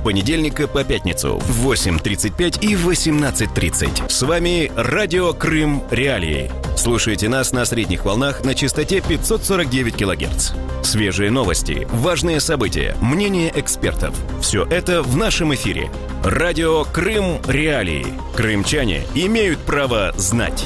понедельника по пятницу в 8:35 и 18:30. С вами Радио Крым Реалии. Слушайте нас на средних волнах на частоте 549 кГц. Свежие новости, важные события, мнения экспертов. Все это в нашем эфире. Радио Крым Реалии. Крымчане имеют право знать.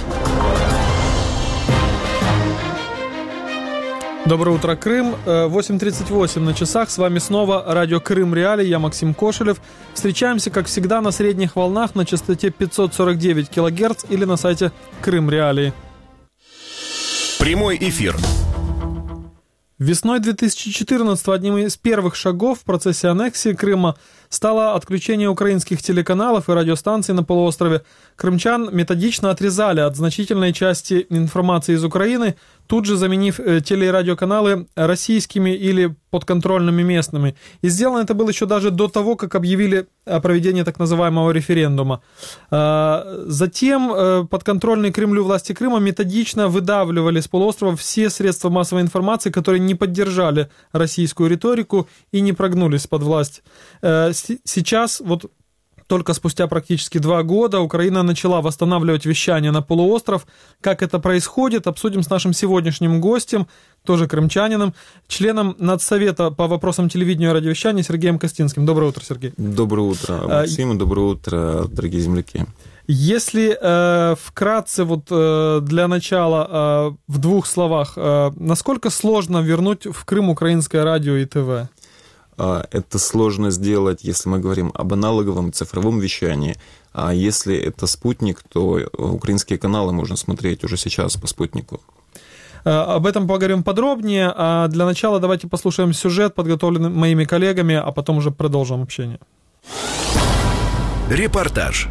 Доброе утро, Крым. 8:38 на часах. С вами снова Радио Крым Реалии. Я Максим Кошелев. Встречаемся, как всегда, на средних волнах на частоте 549 кГц или на сайте Крым Реалии. Прямой эфир. Весной 2014-го одним из первых шагов в процессе аннексии Крыма стало отключение украинских телеканалов и радиостанций на полуострове. Крымчан методично отрезали от значительной части информации из Украины, тут же заменив теле- и радиоканалы российскими или подконтрольными местными. И сделано это было еще даже до того, как объявили о проведении так называемого референдума. Затем подконтрольные Кремлю власти Крыма методично выдавливали с полуострова все средства массовой информации, которые не поддержали российскую риторику и не прогнулись под власть. Сейчас, вот только спустя практически 2 года, Украина начала восстанавливать вещание на полуостров. Как это происходит, обсудим с нашим сегодняшним гостем, тоже крымчанином, членом Надсовета по вопросам телевидения и радиовещания Сергеем Костинским. Доброе утро, Сергей. Доброе утро, Максим, и доброе утро, дорогие земляки. Если вкратце, вот для начала, в 2 словах, насколько сложно вернуть в Крым украинское радио и ТВ? Это сложно сделать, если мы говорим об аналоговом цифровом вещании. А если это спутник, то украинские каналы можно смотреть уже сейчас по спутнику. Об этом поговорим подробнее, а для начала давайте послушаем сюжет, подготовленный моими коллегами, а потом уже продолжим общение. Репортаж.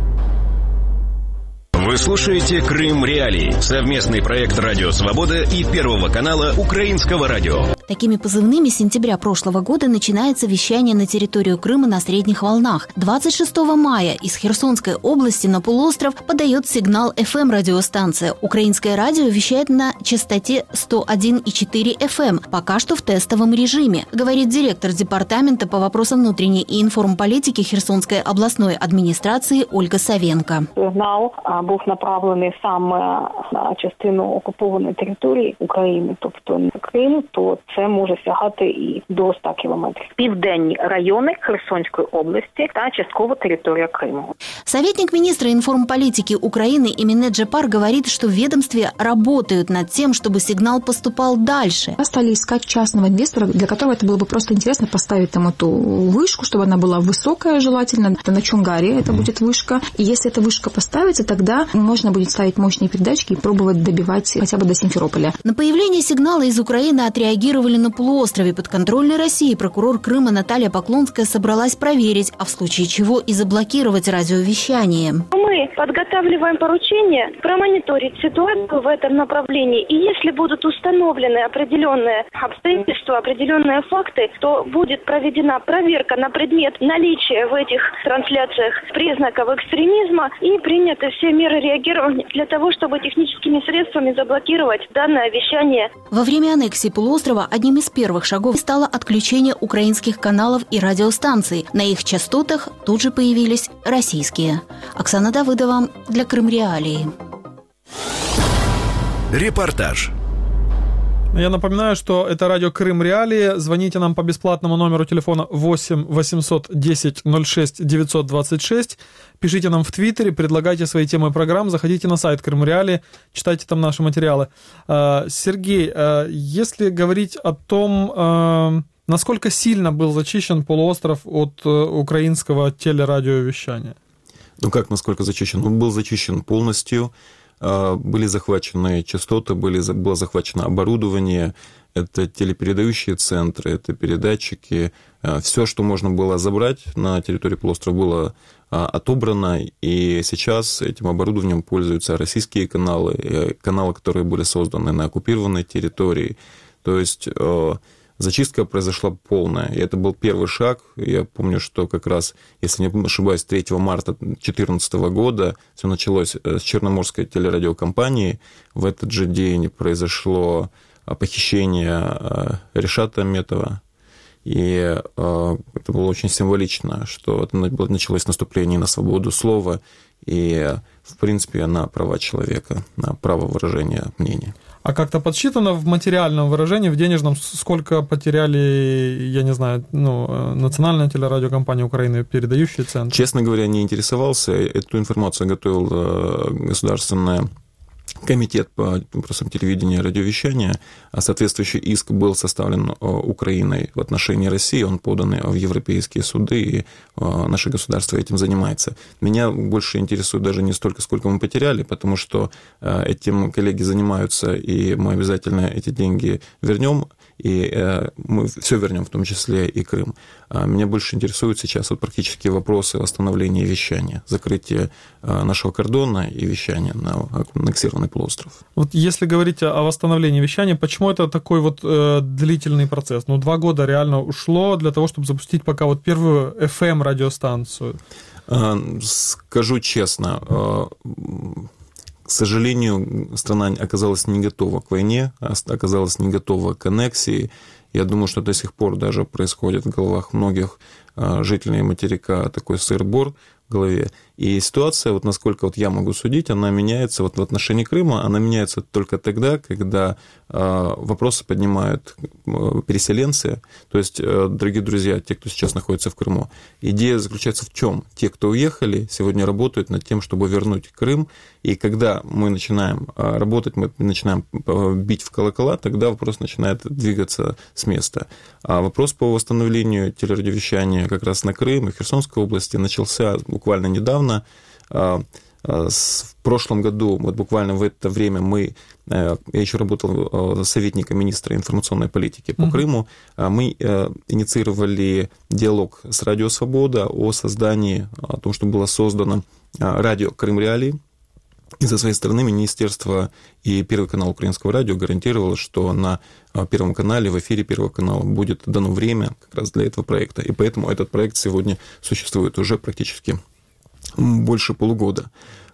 Вы слушаете Крым Реалии, совместный проект Радио Свобода и Первого канала Украинского радио. Такими позывными с сентября прошлого года начинается вещание на территорию Крыма на средних волнах. 26 мая из Херсонской области на полуостров подает сигнал FM-радиостанция. Украинское радио вещает на частоте 101,4 FM, пока что в тестовом режиме, говорит директор департамента по вопросам внутренней и информполитики Херсонской областной администрации Ольга Савенко. Сигнал був направлений саме на частину окупованої території України, тобто на Крим, то це може сягати і до 100 кілометрів. Південні райони Херсонської області та частково територія Криму. Советник министра информполитики Украины Эмине Джапар говорит, что в ведомстве работают над тем, чтобы сигнал поступал дальше. Стали искать частного инвестора, для которого это было бы просто интересно поставить там эту вышку, чтобы она была высокая желательно. На Чонгаре это будет вышка. И если эта вышка поставится, тогда можно будет ставить мощные передатчики и пробовать добивать хотя бы до Симферополя. На появление сигнала из Украины отреагировали на полуострове. Подконтрольной России прокурор Крыма Наталья Поклонская собралась проверить, а в случае чего и заблокировать радиовещание. Мы подготавливаем поручение промониторить ситуацию в этом направлении. И если будут установлены определенные обстоятельства, определенные факты, то будет проведена проверка на предмет наличия в этих трансляциях признаков экстремизма и приняты все меры реагирования для того, чтобы техническими средствами заблокировать данное вещание. Во время аннексии полуострова одним из первых шагов стало отключение украинских каналов и радиостанций. На их частотах тут же появились российские. Оксана Давыдова для Крым Реалии. Репортаж. Я напоминаю, что это радио Крым Реалии. Звоните нам по бесплатному номеру телефона 8 800 10 06 926. Пишите нам в Твиттере, предлагайте свои темы программ, заходите на сайт Крым Реалии, читайте там наши материалы. Сергей, если говорить о том, насколько сильно был зачищен полуостров от украинского телерадиовещания? Ну как, насколько зачищен? Он был зачищен полностью. Были захвачены частоты, было захвачено оборудование, это телепередающие центры, это передатчики. Все, что можно было забрать на территории полуострова, было отобрано, и сейчас этим оборудованием пользуются российские каналы, которые были созданы на оккупированной территории. То есть зачистка произошла полная, и это был первый шаг. Я помню, что как раз, если не ошибаюсь, 3 марта 2014 года все началось с Черноморской телерадиокомпании. В этот же день произошло похищение Ришата Аметова, И это было очень символично, что это началось наступление на свободу слова и, в принципе, на права человека, на право выражения мнения. А как-то подсчитано в материальном выражении, в денежном, сколько потеряли, я не знаю, национальная телерадиокомпания Украины, передающие центры? Честно говоря, не интересовался. Эту информацию готовил государственная комитет по вопросам телевидения и радиовещания, а соответствующий иск был составлен Украиной в отношении России, он подан в европейские суды, и наше государство этим занимается. Меня больше интересует даже не столько, сколько мы потеряли, потому что этим коллеги занимаются, и мы обязательно эти деньги вернем, и мы все вернем, в том числе и Крым. Меня больше интересуют сейчас практически вопросы восстановления вещания, закрытия нашего кордона и вещания на аннексированный полуостров. Вот если говорить о восстановлении вещания, почему это такой длительный процесс? 2 года реально ушло для того, чтобы запустить пока первую FM-радиостанцию. Скажу честно, к сожалению, страна оказалась не готова к войне, оказалась не готова к аннексии. Я думаю, что до сих пор даже происходит в головах многих жителей материка такой сыр-бор в голове. И ситуация, насколько я могу судить, она меняется в отношении Крыма, она меняется только тогда, когда вопросы поднимают переселенцы. То есть, дорогие друзья, те, кто сейчас находится в Крыму, идея заключается в чем? Те, кто уехали, сегодня работают над тем, чтобы вернуть Крым. И когда мы начинаем работать, мы начинаем бить в колокола, тогда вопрос начинает двигаться с места. А вопрос по восстановлению телерадиовещания как раз на Крым и в Херсонской области начался буквально недавно. В прошлом году, буквально в это время я еще работал советником министра информационной политики по Крыму, мы инициировали диалог с Радио Свобода о создании, о том, что было создано радио «Крым Реалии». И со своей стороны министерство и Первый канал Украинского радио гарантировало, что на Первом канале, в эфире Первого канала будет дано время как раз для этого проекта. И поэтому этот проект сегодня существует уже практически больше полугода.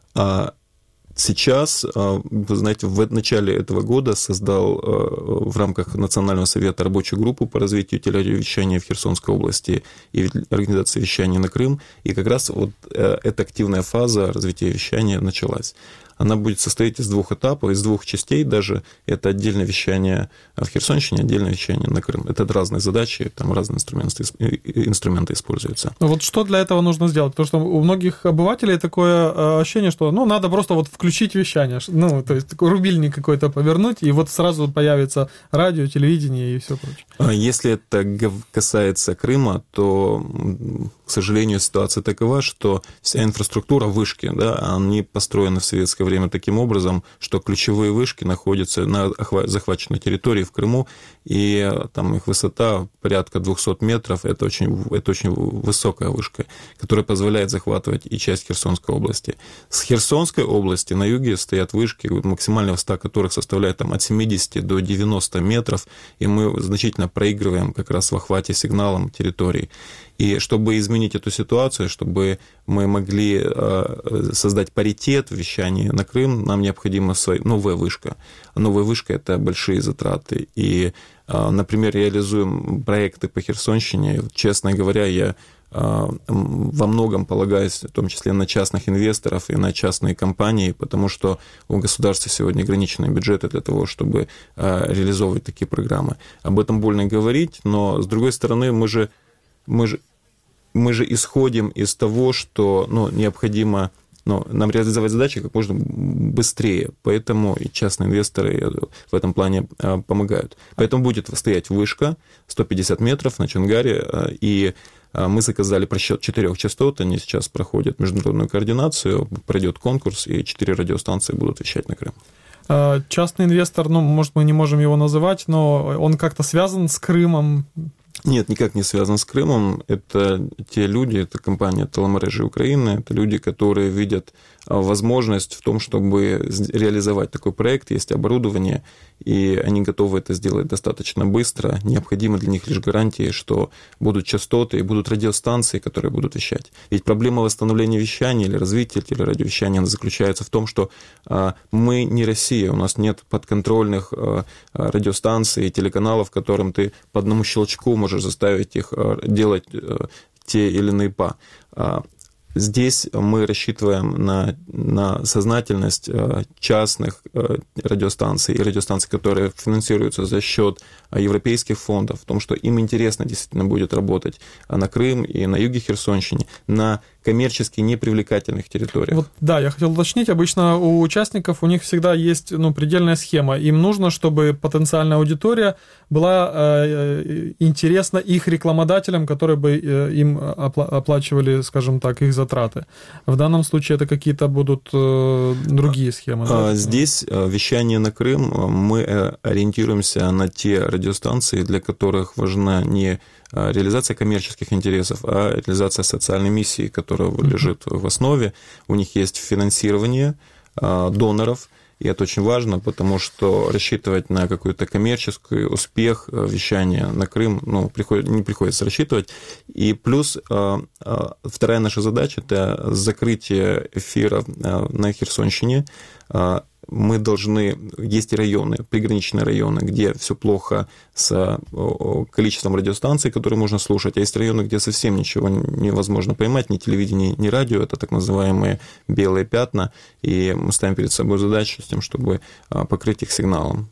Сейчас, вы знаете, в начале этого года создал в рамках Национального совета рабочую группу по развитию телерадиовещания в Херсонской области и организации вещания на Крым. И как раз эта активная фаза развития вещания началась. Она будет состоять из 2 этапов, из 2 частей даже. Это отдельное вещание в Херсонщине, отдельное вещание на Крым. Это разные задачи, там разные инструменты используются. Что для этого нужно сделать? Потому что у многих обывателей такое ощущение, что надо просто включить вещание. То есть такой рубильник какой-то повернуть, и сразу появится радио, телевидение и все прочее. Если это касается Крыма, то, к сожалению, ситуация такова, что вся инфраструктура, вышки, они построены в советское время таким образом, что ключевые вышки находятся на захваченной территории в Крыму, и там их высота порядка 200 метров. Это очень высокая вышка, которая позволяет захватывать и часть Херсонской области. С Херсонской области на юге стоят вышки, максимальная высота которых составляет от 70 до 90 метров, и мы значительно проигрываем как раз в охвате сигналом территории. И чтобы изменить эту ситуацию, чтобы мы могли создать паритет в вещании на Крым, нам необходима новая вышка. Новая вышка – это большие затраты. И, например, реализуем проекты по Херсонщине. Честно говоря, я во многом полагаюсь, в том числе на частных инвесторов и на частные компании, потому что у государства сегодня ограниченные бюджеты для того, чтобы реализовывать такие программы. Об этом больно говорить, но, с другой стороны, мы же исходим из того, что необходимо нам реализовать задачи как можно быстрее, поэтому и частные инвесторы в этом плане помогают. Поэтому будет стоять вышка 150 метров на Чонгаре, и мы заказали просчет 4 частот, они сейчас проходят международную координацию, пройдет конкурс, и 4 радиостанции будут вещать на Крым. Частный инвестор, может, мы не можем его называть, но он как-то связан с Крымом? Нет, никак не связан с Крымом. Это те люди, это компания «Телемережи Украины», это люди, которые видят возможность в том, чтобы реализовать такой проект. Есть оборудование, и они готовы это сделать достаточно быстро. Необходимы для них лишь гарантии, что будут частоты и будут радиостанции, которые будут вещать. Ведь проблема восстановления вещания или развития телерадиовещания она заключается в том, что мы не Россия, у нас нет подконтрольных радиостанций и телеканалов, которым ты по одному щелчку можешь можешь заставить их делать те или иные ПА. Здесь мы рассчитываем на сознательность частных радиостанций и радиостанций, которые финансируются за счет европейских фондов, в том, что им интересно действительно будет работать на Крым и на юге Херсонщины, на коммерчески непривлекательных территориях. Вот, да, я хотел уточнить, обычно у участников у них всегда есть предельная схема. Им нужно, чтобы потенциальная аудитория была интересна их рекламодателям, которые бы им оплачивали, скажем так, их затраты. В данном случае это какие-то будут другие схемы. Да? Здесь вещание на Крым, мы ориентируемся на те радиостанции, для которых важна не реализация коммерческих интересов, а реализация социальной миссии, которая лежит в основе. У них есть финансирование доноров, и это очень важно, потому что рассчитывать на какой-то коммерческий успех вещания на Крым не приходится рассчитывать. И плюс вторая наша задача – это закрытие эфира на Херсонщине. Мы должны... Есть районы, приграничные районы, где все плохо с количеством радиостанций, которые можно слушать, а есть районы, где совсем ничего невозможно поймать, ни телевидение, ни радио, это так называемые белые пятна, и мы ставим перед собой задачу с тем, чтобы покрыть их сигналом.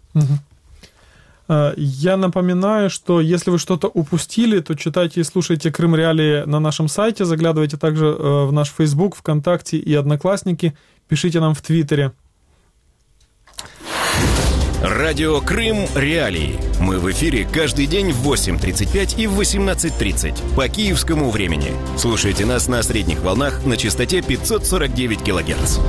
Я напоминаю, что если вы что-то упустили, то читайте и слушайте Крым Реалии на нашем сайте, заглядывайте также в наш Facebook, ВКонтакте и Одноклассники, пишите нам в Твиттере. Радио Крым Реалии. Мы в эфире каждый день в 8:35 и в 18:30 по киевскому времени. Слушайте нас на средних волнах на частоте 549 кГц.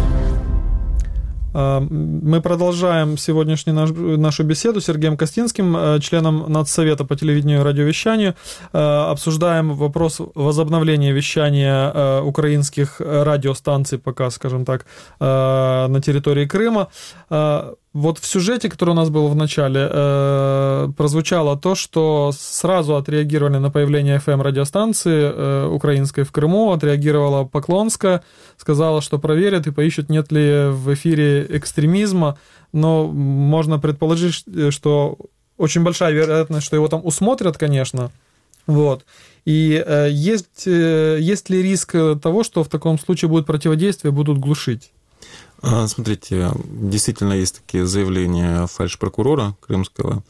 Мы продолжаем сегодняшнюю нашу беседу с Сергеем Костинским, членом Нацсовета по телевидению и радиовещанию. Обсуждаем вопрос возобновления вещания украинских радиостанций, пока, скажем так, на территории Крыма. Вот в сюжете, который у нас был в начале, прозвучало то, что сразу отреагировали на появление FM-радиостанции украинской в Крыму, отреагировала Поклонская, сказала, что проверят и поищут, нет ли в эфире экстремизма, но можно предположить, что очень большая вероятность, что его там усмотрят, конечно. Вот. И есть ли риск того, что в таком случае будет противодействие, будут глушить? Смотрите, действительно есть такие заявления фальш-прокурора крымского.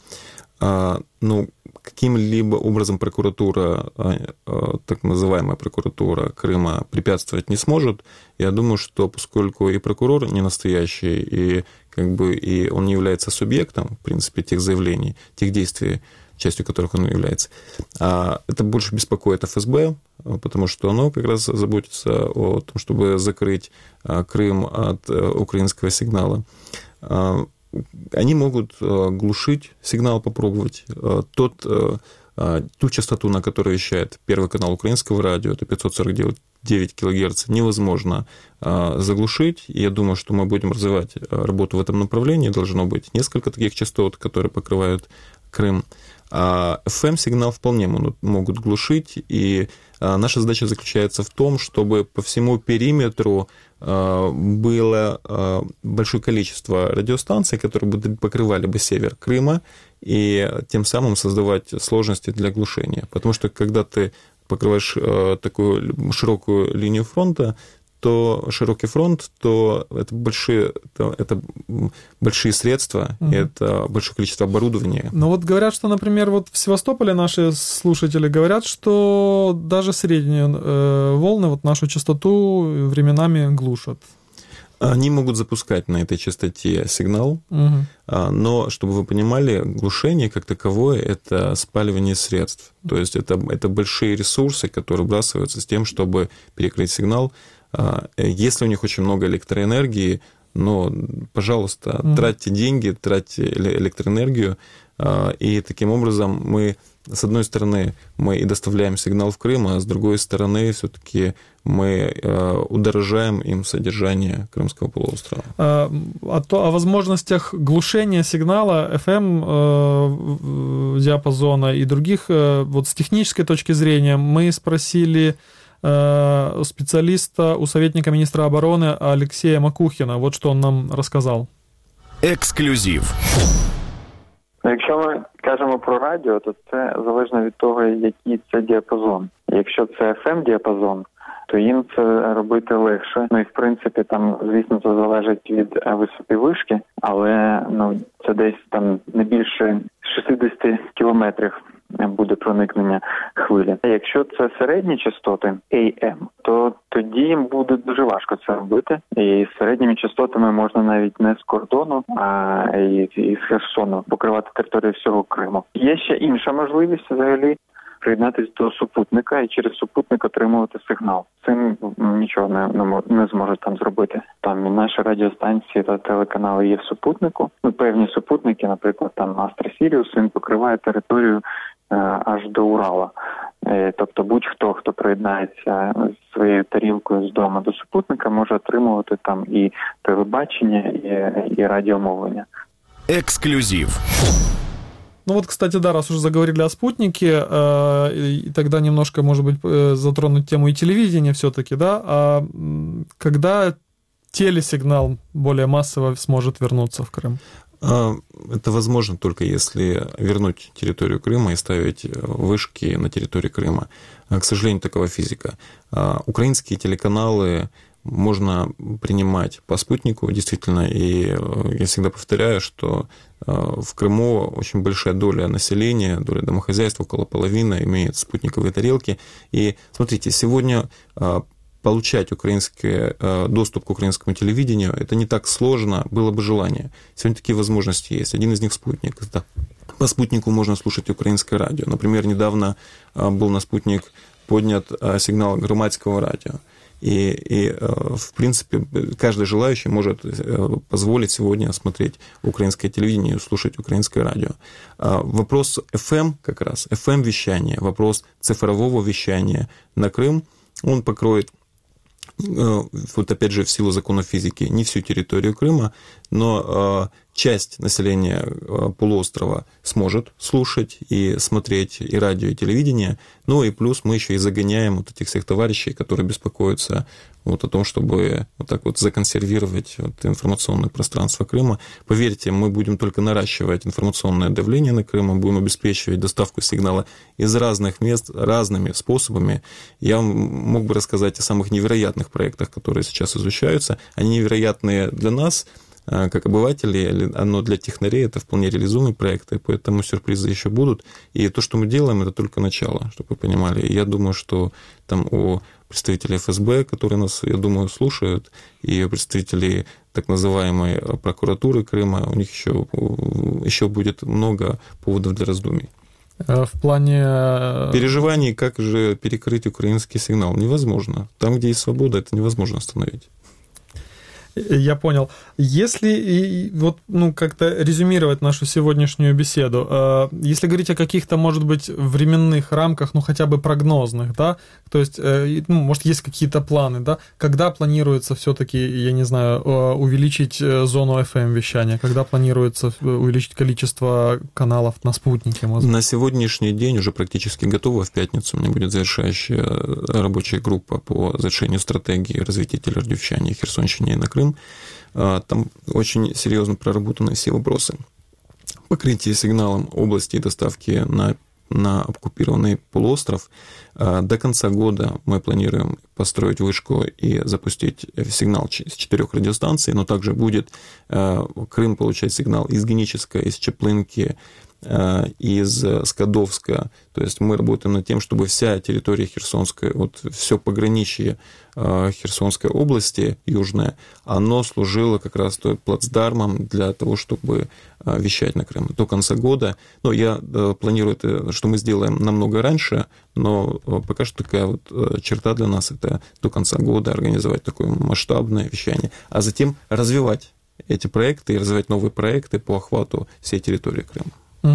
Каким-либо образом прокуратура, так называемая прокуратура Крыма, препятствовать не сможет. Я думаю, что поскольку и прокурор не настоящий, и он не является субъектом, в принципе, тех заявлений, тех действий, частью которых он является, это больше беспокоит ФСБ, потому что оно как раз заботится о том, чтобы закрыть Крым от украинского сигнала. Они могут глушить сигнал, попробовать. Ту частоту, на которой вещает Первый канал украинского радио, это 549 кГц, невозможно заглушить. И я думаю, что мы будем развивать работу в этом направлении. Должно быть несколько таких частот, которые покрывают Крым. А FM-сигнал вполне могут глушить, и наша задача заключается в том, чтобы по всему периметру было большое количество радиостанций, которые бы покрывали бы север Крыма, и тем самым создавать сложности для глушения. Потому что когда ты покрываешь такую широкую линию фронта, широкий фронт, то это большие средства, это большое количество оборудования. Но вот говорят, что, например, вот в Севастополе наши слушатели говорят, что даже средние волны, вот нашу частоту временами глушат. Они могут запускать на этой частоте сигнал, но, чтобы вы понимали, глушение как таковое – это спаливание средств. То есть это большие ресурсы, которые вбрасываются с тем, чтобы перекрыть сигнал. Если у них очень много электроэнергии, пожалуйста, тратьте деньги, тратьте электроэнергию, и таким образом мы, с одной стороны, мы и доставляем сигнал в Крым, а с другой стороны, все-таки мы удорожаем им содержание Крымского полуострова. О возможностях глушения сигнала FM диапазона и других, вот с технической точки зрения, мы спросили специалиста, у советника министра обороны Алексея Макухина. Вот что он нам рассказал. Эксклюзив. Якщо ми кажемо про радіо, то це залежно від того, який це діапазон. Якщо це FM-діапазон, то їм це робити легше. Ну і в принципі там, звісно, це залежить від висоти вишки, але це десь там не більше 60 кілометрів буде проникнення хвилі. Якщо це середні частоти AM, то тоді їм буде дуже важко це робити. І з середніми частотами можна навіть не з кордону, а і з Херсону покривати територію всього Криму. Є ще інша можливість взагалі приєднатися до супутника і через супутник отримувати сигнал. Цим нічого не зможуть там зробити. Там і наші радіостанції та телеканали є в супутнику. Певні супутники, наприклад, там Астра Сіріус, він покриває територію аж до Урала. Тобто будь-хто, хто приєднається з своєю тарілкою з дому до супутника, може отримувати там і телебачення, і радіомовлення. Эксклюзив. Ну вот, кстати, да, раз уже заговорили о спутнике, и тогда немножко, может быть, затронуть тему и телевидения все-таки, да, а когда телесигнал более массово сможет вернуться в Крым? Это возможно только если вернуть территорию Крыма и ставить вышки на территории Крыма. К сожалению, такова физика. Украинские телеканалы можно принимать по спутнику, действительно, и я всегда повторяю, что в Крыму очень большая доля населения, доля домохозяйств, около половины, имеет спутниковые тарелки. И смотрите, сегодня получать доступ к украинскому телевидению, это не так сложно, было бы желание. Сегодня такие возможности есть. Один из них спутник. Да. По спутнику можно слушать украинское радио. Например, недавно был на спутник поднят сигнал громадского радио. И, в принципе, каждый желающий может позволить сегодня смотреть украинское телевидение и слушать украинское радио. Вопрос FM как раз, FM-вещания, вопрос цифрового вещания на Крым, он покроет, вот опять же, в силу законов физики, не всю территорию Крыма, но часть населения полуострова сможет слушать и смотреть и радио, и телевидение. Ну и плюс мы еще и загоняем вот этих всех товарищей, которые беспокоятся вот о том, чтобы вот так вот законсервировать вот информационное пространство Крыма. Поверьте, мы будем только наращивать информационное давление на Крым, мы будем обеспечивать доставку сигнала из разных мест разными способами. Я мог бы рассказать о самых невероятных проектах, которые сейчас изучаются. Они невероятные для нас, как обыватели, но для технарей это вполне реализуемые проекты, поэтому сюрпризы еще будут. И то, что мы делаем, это только начало, чтобы вы понимали. Я думаю, что там у представителей ФСБ, которые нас, я думаю, слушают, и у представителей так называемой прокуратуры Крыма, у них еще будет много поводов для раздумий. В плане переживаний, как же перекрыть украинский сигнал, невозможно. Там, где есть свобода, это невозможно остановить. Я понял. Если вот, как-то резюмировать нашу сегодняшнюю беседу, если говорить о каких-то, может быть, временных рамках, хотя бы прогнозных, да, то есть, может, есть какие-то планы, да, когда планируется все-таки, я не знаю, увеличить зону FM-вещания, когда планируется увеличить количество каналов на спутнике? На сегодняшний день уже практически готово. В пятницу у меня будет завершающая рабочая группа по завершению стратегии развития телерадиовещания в Херсонщине и на Крым. Там очень серьезно проработаны все вопросы. Покрытие сигналом области и доставки на оккупированный полуостров. До конца года мы планируем построить вышку и запустить сигнал с 4 радиостанций, но также будет Крым получать сигнал из Геническа, из Чаплынки, из Скадовска. То есть мы работаем над тем, чтобы вся территория Херсонской, вот все пограничье Херсонской области, южное, оно служило как раз плацдармом для того, чтобы вещать на Крым. До конца года, я планирую, что мы сделаем намного раньше, но пока что такая вот черта для нас, это до конца года организовать такое масштабное вещание, а затем развивать эти проекты и развивать новые проекты по охвату всей территории Крыма.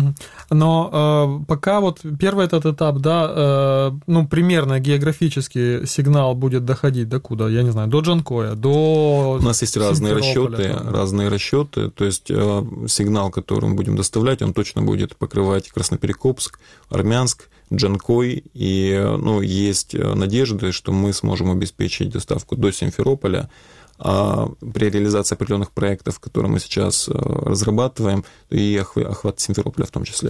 Но пока вот первый этот этап, да, примерно географически сигнал будет доходить до куда? Я не знаю, до Джанкоя, до... У нас есть разные расчеты, то есть сигнал, который мы будем доставлять, он точно будет покрывать Красноперекопск, Армянск, Джанкой, и есть надежды, что мы сможем обеспечить доставку до Симферополя, при реализации определенных проектов, которые мы сейчас разрабатываем, и охват Симферополя в том числе.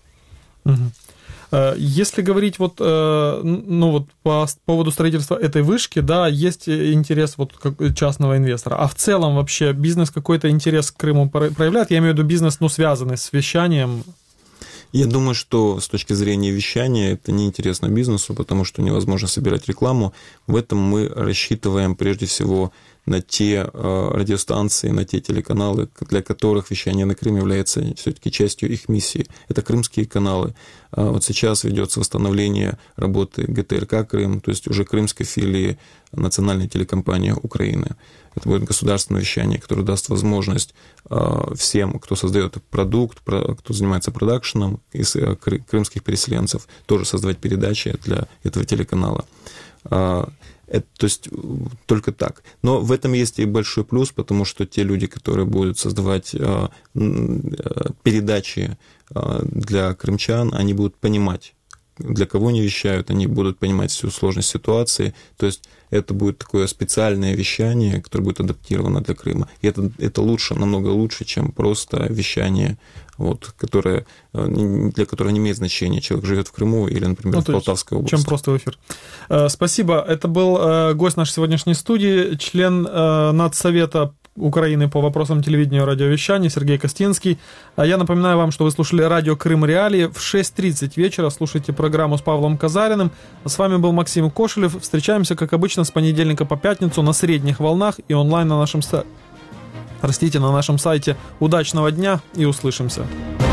Если говорить по поводу строительства этой вышки, да, есть интерес частного инвестора. А в целом вообще бизнес какой-то интерес к Крыму проявляет? Я имею в виду бизнес, связанный с вещанием. Я думаю, что с точки зрения вещания это неинтересно бизнесу, потому что невозможно собирать рекламу. В этом мы рассчитываем прежде всего на те радиостанции, на те телеканалы, для которых вещание на Крым является все-таки частью их миссии. Это крымские каналы. Вот сейчас ведется восстановление работы ГТРК «Крым», то есть уже крымской филии национальной телекомпании Украины. Это будет государственное вещание, которое даст возможность всем, кто создает продукт, кто занимается продакшеном из крымских переселенцев, тоже создавать передачи для этого телеканала. То есть только так. Но в этом есть и большой плюс, потому что те люди, которые будут создавать передачи для крымчан, они будут понимать, для кого они вещают, они будут понимать всю сложность ситуации. То есть это будет такое специальное вещание, которое будет адаптировано для Крыма. И это лучше, намного лучше, чем просто вещание, которое, для которого не имеет значения, человек живет в Крыму или, например, в Полтавской области. Чем просто в эфир. Спасибо. Это был гость нашей сегодняшней студии, член Надсовета Украины по вопросам телевидения и радиовещания Сергей Костинский. Я напоминаю вам, что вы слушали радио Крым Реалии. В 6:30 вечера слушайте программу с Павлом Казариным. С вами был Максим Кошелев. Встречаемся, как обычно, с понедельника по пятницу на средних волнах и онлайн на нашем сайте. Удачного дня и услышимся.